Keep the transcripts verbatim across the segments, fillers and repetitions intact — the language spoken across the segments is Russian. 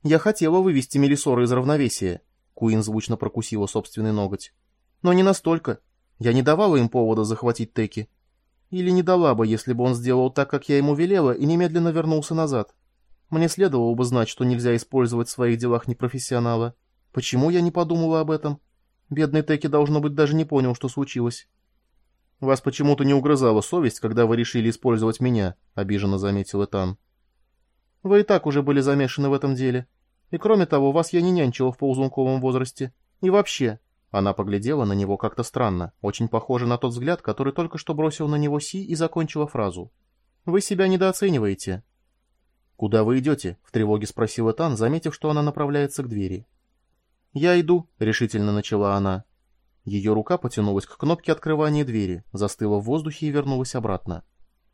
Я хотела вывести Мелисора из равновесия. Куин звучно прокусила собственный ноготь. Но не настолько. Я не давала им повода захватить Теки. Или не дала бы, если бы он сделал так, как я ему велела, и немедленно вернулся назад. Мне следовало бы знать, что нельзя использовать в своих делах непрофессионала. Почему я не подумала об этом? Бедный Теки, должно быть, даже не понял, что случилось. «Вас почему-то не угрызала совесть, когда вы решили использовать меня», — обиженно заметил Этан. «Вы и так уже были замешаны в этом деле. И кроме того, вас я не нянчила в ползунковом возрасте. И вообще...» Она поглядела на него как-то странно, очень похоже на тот взгляд, который только что бросил на него Си, и закончила фразу. «Вы себя недооцениваете». «Куда вы идете?» — в тревоге спросил Этан, заметив, что она направляется к двери. «Я иду», — решительно начала она. Ее рука потянулась к кнопке открывания двери, застыла в воздухе и вернулась обратно.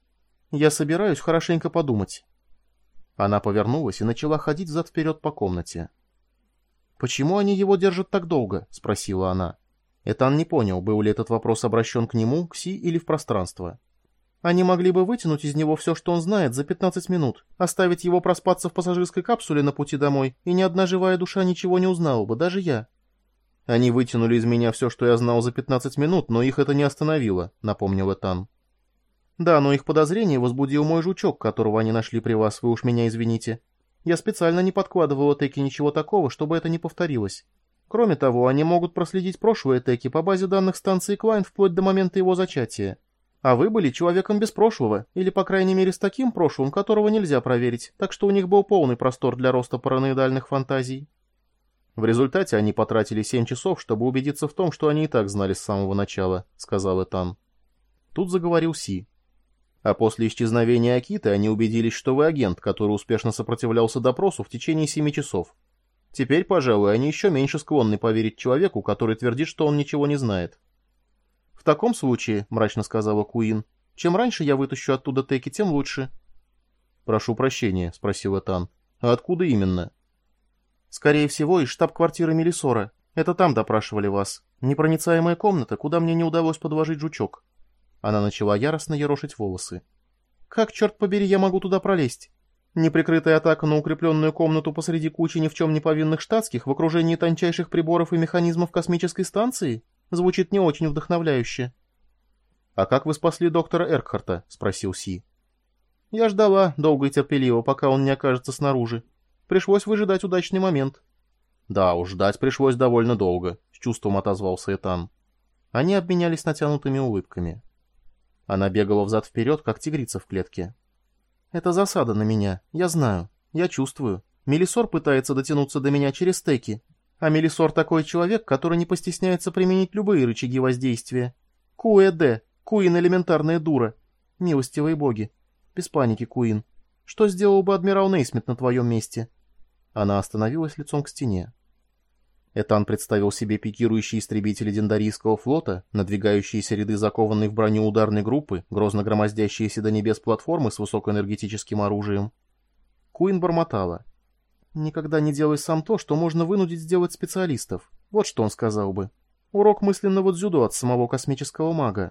«Я собираюсь хорошенько подумать». Она повернулась и начала ходить взад-вперед по комнате. «Почему они его держат так долго?» — спросила она. Этан не понял, был ли этот вопрос обращен к нему, к Си или в пространство. «Они могли бы вытянуть из него все, что он знает, за пятнадцать минут, оставить его проспаться в пассажирской капсуле на пути домой, и ни одна живая душа ничего не узнала бы, даже я». «Они вытянули из меня все, что я знал, за пятнадцать минут, но их это не остановило», — напомнил Этан. «Да, но их подозрение возбудил мой жучок, которого они нашли при вас, вы уж меня извините. Я специально не подкладывала Теки ничего такого, чтобы это не повторилось. Кроме того, они могут проследить прошлое Теки по базе данных станции Клайн вплоть до момента его зачатия. А вы были человеком без прошлого, или, по крайней мере, с таким прошлым, которого нельзя проверить, так что у них был полный простор для роста параноидальных фантазий». «В результате они потратили семь часов, чтобы убедиться в том, что они и так знали с самого начала», — сказал Этан. Тут заговорил Си. «А после исчезновения Акиты они убедились, что вы агент, который успешно сопротивлялся допросу в течение семи часов. Теперь, пожалуй, они еще меньше склонны поверить человеку, который твердит, что он ничего не знает». «В таком случае», — мрачно сказала Куин, — «чем раньше я вытащу оттуда Теки, тем лучше». «Прошу прощения», — спросил Этан. «А откуда именно?» «Скорее всего, из штаб-квартиры Мелисора. Это там допрашивали вас. Непроницаемая комната, куда мне не удалось подложить жучок». Она начала яростно ерошить волосы. «Как, черт побери, я могу туда пролезть? Неприкрытая атака на укрепленную комнату посреди кучи ни в чем не повинных штатских в окружении тончайших приборов и механизмов космической станции? Звучит не очень вдохновляюще». «А как вы спасли доктора Эркхарта?» — спросил Си. «Я ждала, долго и терпеливо, пока он не окажется снаружи. Пришлось выжидать удачный момент». «Да уж, ждать пришлось довольно долго», — с чувством отозвался Этан. Они обменялись натянутыми улыбками. Она бегала взад-вперед, как тигрица в клетке. «Это засада на меня, я знаю, я чувствую. Мелисор пытается дотянуться до меня через Теки. А Мелисор такой человек, который не постесняется применить любые рычаги воздействия. Куэ-Д, Куин элементарная дура. Милостивые боги. Без паники, Куин. Что сделал бы адмирал Нейсмит на твоем месте?» Она остановилась лицом к стене. Этан представил себе пикирующие истребители Дендарийского флота, надвигающиеся ряды закованной в броню ударной группы, грозно громоздящиеся до небес платформы с высокоэнергетическим оружием. Куин бормотала. «Никогда не делай сам то, что можно вынудить сделать специалистов». Вот что он сказал бы. Урок мысленного дзюдо от самого космического мага.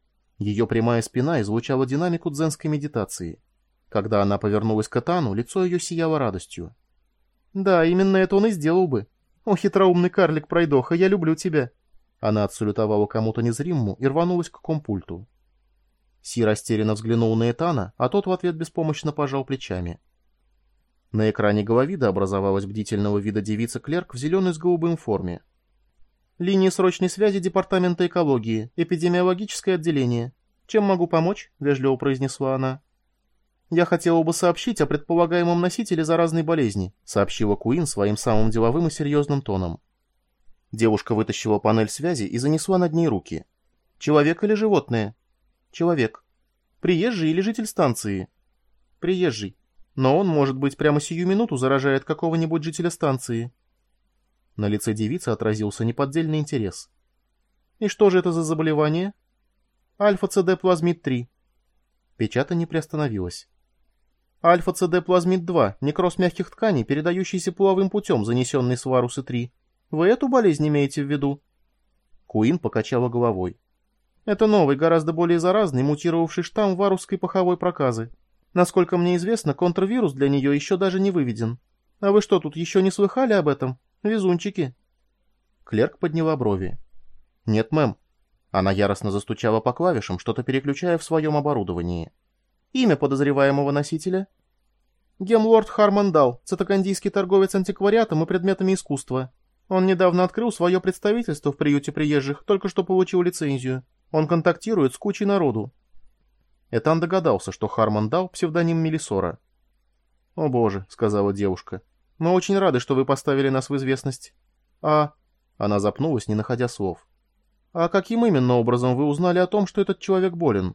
Ее прямая спина излучала динамику дзенской медитации. Когда она повернулась к Этану, лицо ее сияло радостью. «Да, именно это он и сделал бы. О, хитроумный карлик-пройдоха, я люблю тебя!» Она отсалютовала кому-то незримому и рванулась к компульту. Си растерянно взглянул на Этана, а тот в ответ беспомощно пожал плечами. На экране головида образовалась бдительного вида девица-клерк в зеленой с голубым форме. «Линия срочной связи Департамента экологии, эпидемиологическое отделение. Чем могу помочь?» — вежливо произнесла она. «Я хотела бы сообщить о предполагаемом носителе заразной болезни», — сообщила Куин своим самым деловым и серьезным тоном. Девушка вытащила панель связи и занесла над ней руки. «Человек или животное?» «Человек». «Приезжий или житель станции?» «Приезжий. Но он, может быть, прямо сию минуту заражает какого-нибудь жителя станции». На лице девицы отразился неподдельный интерес. «И что же это за заболевание?» «Альфа-ЦД-плазмид три». Печатание приостановилось. «Альфа-ЦД-плазмид два, некроз мягких тканей, передающийся половым путем, занесенный с Варусы три. Вы эту болезнь имеете в виду?» Куин покачала головой. «Это новый, гораздо более заразный, мутировавший штамм варусской паховой проказы. Насколько мне известно, контрвирус для нее еще даже не выведен. А вы что, тут еще не слыхали об этом? Везунчики. Клерк подняла брови. Нет, мэм. Она яростно застучала по клавишам, что-то переключая в своем оборудовании. Имя подозреваемого носителя? Гемлорд Харман Дал, цитокандийский торговец антиквариатом и предметами искусства. Он недавно открыл свое представительство в приюте приезжих, только что получил лицензию. Он контактирует с кучей народу. Этан догадался, что Харман Дал — псевдоним Мелисора. «О боже», — сказала девушка, — «мы очень рады, что вы поставили нас в известность». «А...» — она запнулась, не находя слов. «А каким именно образом вы узнали о том, что этот человек болен?»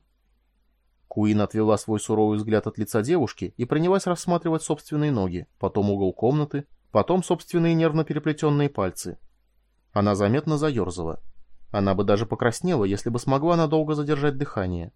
Куин отвела свой суровый взгляд от лица девушки и принялась рассматривать собственные ноги, потом угол комнаты, потом собственные нервно переплетенные пальцы. Она заметно заерзала. Она бы даже покраснела, если бы смогла надолго задержать дыхание.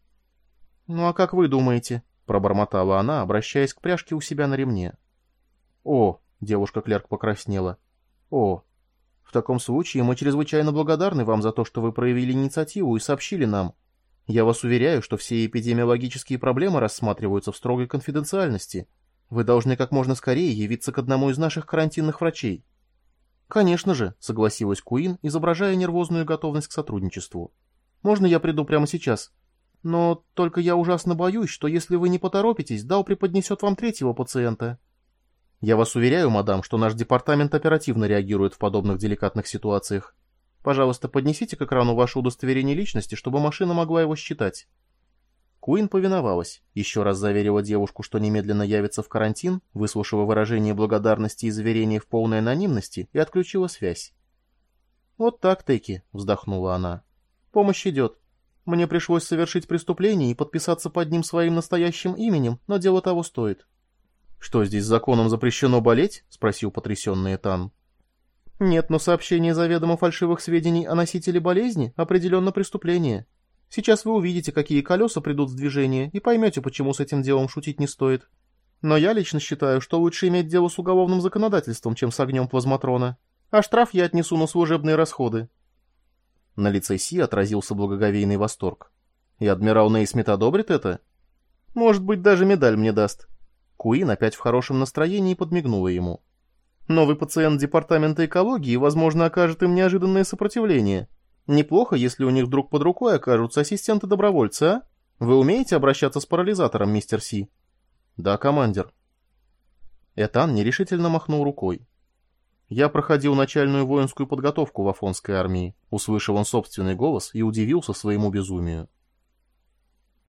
«Ну а как вы думаете?» — пробормотала она, обращаясь к пряжке у себя на ремне. «О!» — девушка-клерк покраснела. «О! В таком случае мы чрезвычайно благодарны вам за то, что вы проявили инициативу и сообщили нам. Я вас уверяю, что все эпидемиологические проблемы рассматриваются в строгой конфиденциальности. Вы должны как можно скорее явиться к одному из наших карантинных врачей». «Конечно же», — согласилась Куин, изображая нервозную готовность к сотрудничеству. «Можно я приду прямо сейчас? Но только я ужасно боюсь, что если вы не поторопитесь, Дал преподнесет вам третьего пациента». «Я вас уверяю, мадам, что наш департамент оперативно реагирует в подобных деликатных ситуациях. Пожалуйста, поднесите к экрану ваше удостоверение личности, чтобы машина могла его считать». Куин повиновалась, еще раз заверила девушку, что немедленно явится в карантин, выслушала выражение благодарности и заверение в полной анонимности и отключила связь. «Вот так, Теки», — вздохнула она. «Помощь идет. Мне пришлось совершить преступление и подписаться под ним своим настоящим именем, но дело того стоит». «Что, здесь законом запрещено болеть?» — спросил потрясенный Этан. «Нет, но сообщение заведомо фальшивых сведений о носителе болезни определенно преступление. Сейчас вы увидите, какие колеса придут в движение, и поймете, почему с этим делом шутить не стоит. Но я лично считаю, что лучше иметь дело с уголовным законодательством, чем с огнем плазматрона. А штраф я отнесу на служебные расходы». На лице Си отразился благоговейный восторг. «И адмирал Нейсмит одобрит это?» «Может быть, даже медаль мне даст». Куин опять в хорошем настроении подмигнула ему. «Новый пациент департамента экологии, возможно, окажет им неожиданное сопротивление. Неплохо, если у них вдруг под рукой окажутся ассистенты-добровольцы, а? Вы умеете обращаться с парализатором, мистер Си?» «Да, командир». Этан нерешительно махнул рукой. «Я проходил начальную воинскую подготовку в Афонской армии», — услышал он собственный голос и удивился своему безумию.